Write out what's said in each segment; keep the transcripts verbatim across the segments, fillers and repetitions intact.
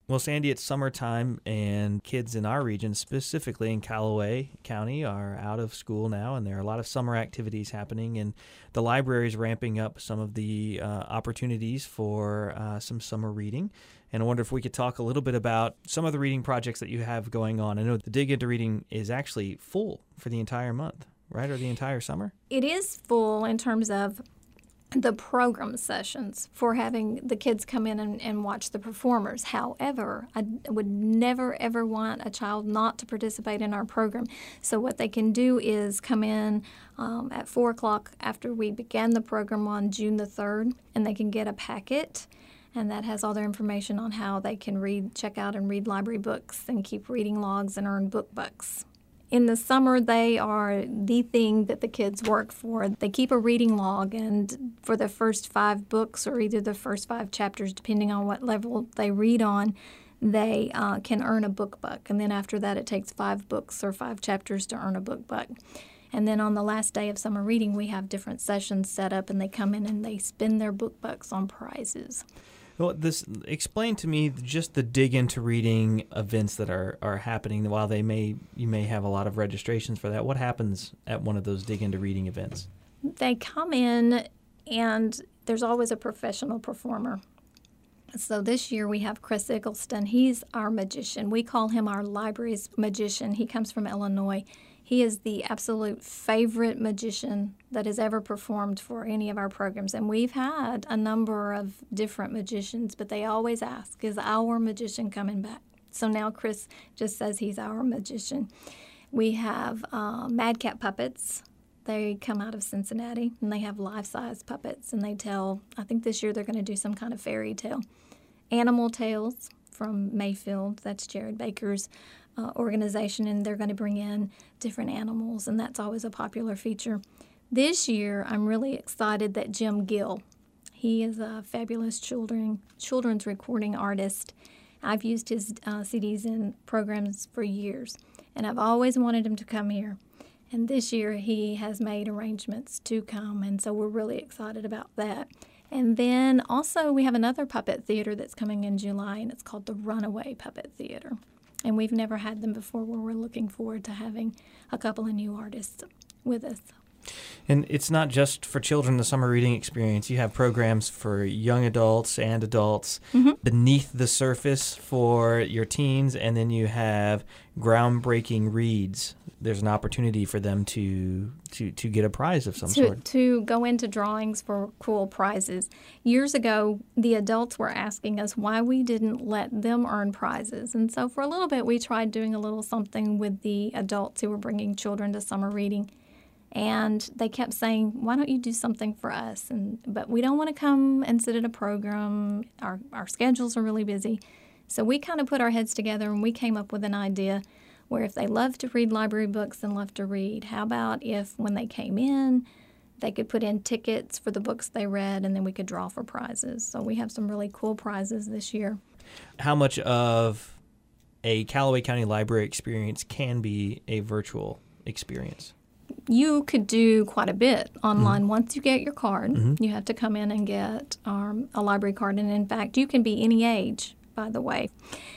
Well, Sandy, it's summertime, and kids in our region, specifically in Callaway County, are out of school now, and there are a lot of summer activities happening, and the library is ramping up some of the uh, opportunities for uh, some summer reading. And I wonder if we could talk a little bit about some of the reading projects that you have going on. I know the Dig Into Reading is actually full for the entire month, right, or the entire summer? It is full in terms of the program sessions for having the kids come in and, and watch the performers. However, I would never, ever want a child not to participate in our program. So what they can do is come in um, at four o'clock after we began the program on June the third, and they can get a packet, and that has all their information on how they can read, check out and read library books and keep reading logs and earn book bucks. In the summer, they are the thing that the kids work for. They keep a reading log, and for the first five books or either the first five chapters, depending on what level they read on, they uh, can earn a book buck. And then after that, it takes five books or five chapters to earn a book buck. And then on the last day of summer reading, we have different sessions set up, and they come in and they spend their book bucks on prizes. Well, this explain to me just the Dig Into Reading events that are, are happening. While they may you may have a lot of registrations for that, what happens at one of those Dig Into Reading events? They come in, and there's always a professional performer. So this year we have Chris Eggleston. He's our magician. We call him our library's magician. He comes from Illinois. He is the absolute favorite magician that has ever performed for any of our programs. And we've had a number of different magicians, but they always ask, is our magician coming back? So now Chris just says he's our magician. We have uh, Madcap Puppets. They come out of Cincinnati, and they have life-size puppets, and they tell, I think this year they're going to do some kind of fairy tale. Animal Tales from Mayfield, that's Jared Baker's Uh, organization, and they're going to bring in different animals, and that's always a popular feature. This year, I'm really excited that Jim Gill, he is a fabulous children children's recording artist. I've used his uh, C Ds in programs for years, and I've always wanted him to come here. And this year, he has made arrangements to come, and so we're really excited about that. And then also, we have another puppet theater that's coming in July, and it's called the Runaway Puppet Theater. And we've never had them before, where we're looking forward to having a couple of new artists with us. And it's not just for children, the summer reading experience. You have programs for young adults and adults, mm-hmm. Beneath the Surface for your teens, and then you have groundbreaking reads. There's an opportunity for them to to, to get a prize of some to, sort. To go into drawings for cool prizes. Years ago, the adults were asking us why we didn't let them earn prizes. And so for a little bit, we tried doing a little something with the adults who were bringing children to summer reading. And they kept saying, why don't you do something for us? And But we don't want to come and sit at a program. Our, our schedules are really busy. So we kind of put our heads together, and we came up with an idea where if they love to read library books and love to read, how about if when they came in, they could put in tickets for the books they read, and then we could draw for prizes. So we have some really cool prizes this year. How much of a Callaway County Library experience can be a virtual experience? You could do quite a bit online. Mm-hmm. Once you get your card, mm-hmm. you have to come in and get um, a library card. And in fact, you can be any age, by the way.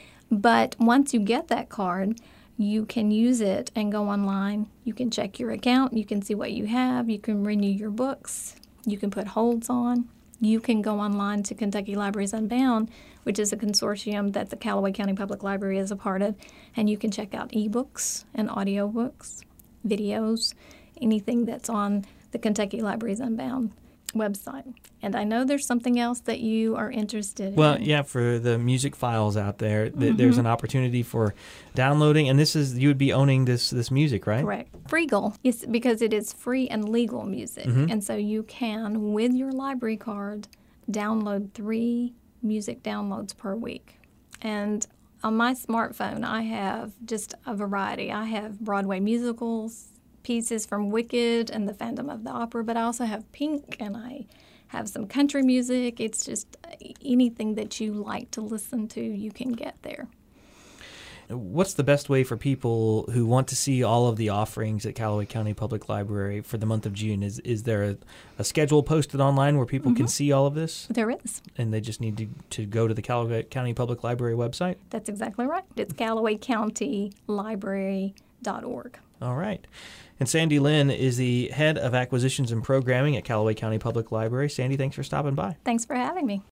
But once you get that card, you can use it and go online. You can check your account. You can see what you have. You can renew your books. You can put holds on. You can go online to Kentucky Libraries Unbound, which is a consortium that the Callaway County Public Library is a part of, and you can check out ebooks and audiobooks, videos, anything that's on the Kentucky Libraries Unbound website. And I know there's something else that you are interested well, in. Well, yeah, for the music files out there, th- mm-hmm. there's an opportunity for downloading, and this is you would be owning this this music, right? Correct. Freegal, yes, because it is free and legal music. Mm-hmm. And so you can, with your library card, download three music downloads per week. And on my smartphone, I have just a variety. I have Broadway musicals, pieces from Wicked and the Phantom of the Opera, but I also have Pink, and I have some country music. It's just anything that you like to listen to, you can get there. what's the best way for people who want to see all of the offerings at Callaway County Public Library for the month of June? Is is there a, a schedule posted online where people mm-hmm. can see all of this? There is. And they just need to, to go to the Callaway County Public Library website? That's exactly right. It's callaway county library dot org. All right. And Sandy Lynn is the head of acquisitions and programming at Callaway County Public Library. Sandy, thanks for stopping by. Thanks for having me.